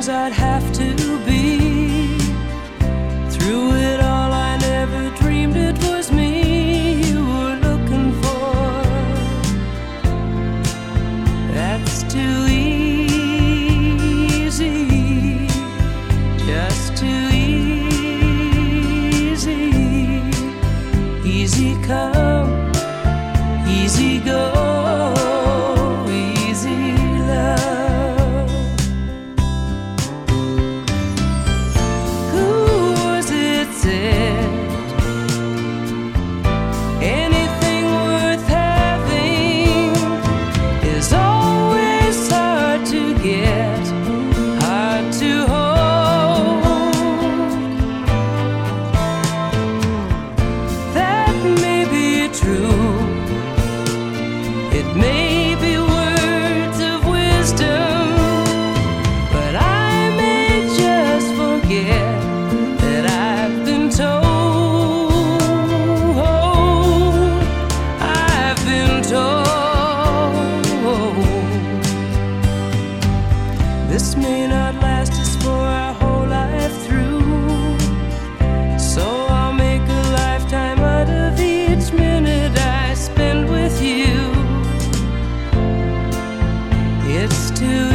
things I'd have to be. Through it all, I never dreamed it was me you were looking for. That's too easy, just too easy. Easy come, easy go. This may not last us for our whole life through, so I'll make a lifetime out of each minute I spend with you. It's too